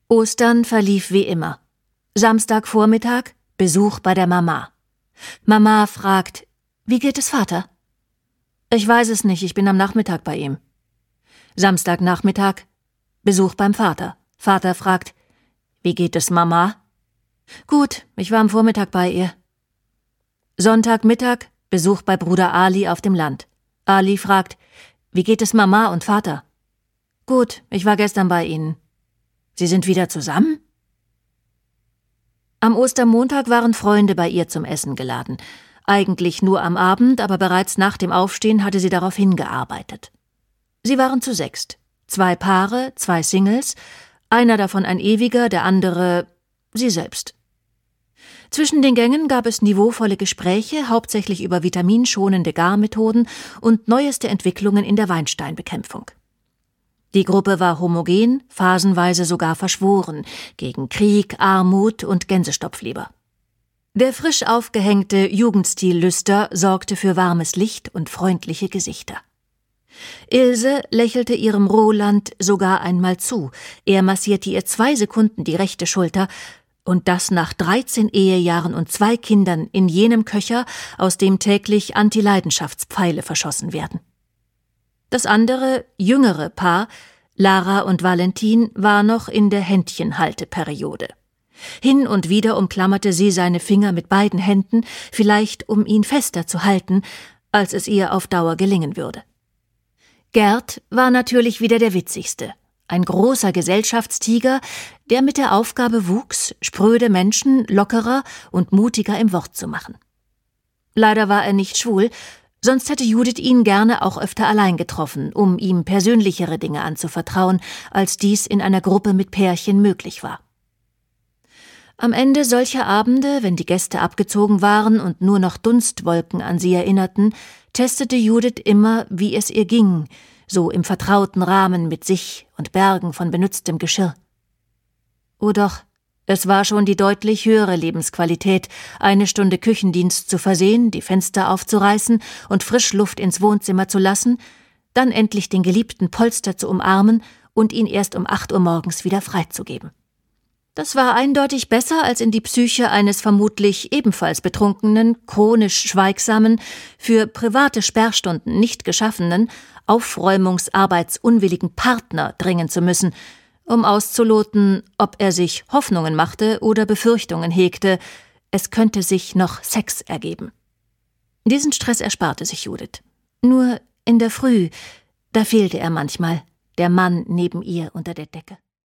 Ostern verlief wie immer. Samstagvormittag, Besuch bei der Mama. Mama fragt, wie geht es Vater? Ich weiß es nicht, ich bin am Nachmittag bei ihm. Samstagnachmittag, Besuch beim Vater. Vater fragt, wie geht es Mama? Gut, ich war am Vormittag bei ihr. Sonntagmittag, Besuch bei Bruder Ali auf dem Land. Ali fragt, wie geht es Mama und Vater? Gut, ich war gestern bei ihnen. Sie sind wieder zusammen? Am Ostermontag waren Freunde bei ihr zum Essen geladen. Eigentlich nur am Abend, aber bereits nach dem Aufstehen hatte sie darauf hingearbeitet. Sie waren zu 6. 2 Paare, 2 Singles, einer davon ein ewiger, der andere sie selbst. Zwischen den Gängen gab es niveauvolle Gespräche, hauptsächlich über vitaminschonende Garmethoden und neueste Entwicklungen in der Weinsteinbekämpfung. Die Gruppe war homogen, phasenweise sogar verschworen, gegen Krieg, Armut und Gänsestopfleber. Der frisch aufgehängte Jugendstil-Lüster sorgte für warmes Licht und freundliche Gesichter. Ilse lächelte ihrem Roland sogar einmal zu. Er massierte ihr 2 Sekunden die rechte Schulter, und das nach 13 Ehejahren und 2 Kindern in jenem Köcher, aus dem täglich Anti-Leidenschaftspfeile verschossen werden. Das andere, jüngere Paar, Lara und Valentin, war noch in der Händchenhalteperiode. Hin und wieder umklammerte sie seine Finger mit beiden Händen, vielleicht um ihn fester zu halten, als es ihr auf Dauer gelingen würde. Gerd war natürlich wieder der witzigste. Ein großer Gesellschaftstiger, der mit der Aufgabe wuchs, spröde Menschen lockerer und mutiger im Wort zu machen. Leider war er nicht schwul, sonst hätte Judith ihn gerne auch öfter allein getroffen, um ihm persönlichere Dinge anzuvertrauen, als dies in einer Gruppe mit Pärchen möglich war. Am Ende solcher Abende, wenn die Gäste abgezogen waren und nur noch Dunstwolken an sie erinnerten, testete Judith immer, wie es ihr ging, so im vertrauten Rahmen mit sich und Bergen von benütztem Geschirr. Oh doch, es war schon die deutlich höhere Lebensqualität, 1 Stunde Küchendienst zu versehen, die Fenster aufzureißen und Frischluft ins Wohnzimmer zu lassen, dann endlich den geliebten Polster zu umarmen und ihn erst um 8 Uhr morgens wieder freizugeben. Das war eindeutig besser, als in die Psyche eines vermutlich ebenfalls betrunkenen, chronisch schweigsamen, für private Sperrstunden nicht geschaffenen, aufräumungsarbeitsunwilligen Partner dringen zu müssen, um auszuloten, ob er sich Hoffnungen machte oder Befürchtungen hegte, es könnte sich noch Sex ergeben. Diesen Stress ersparte sich Judith. Nur in der Früh, da fehlte er manchmal, der Mann neben ihr unter der Decke.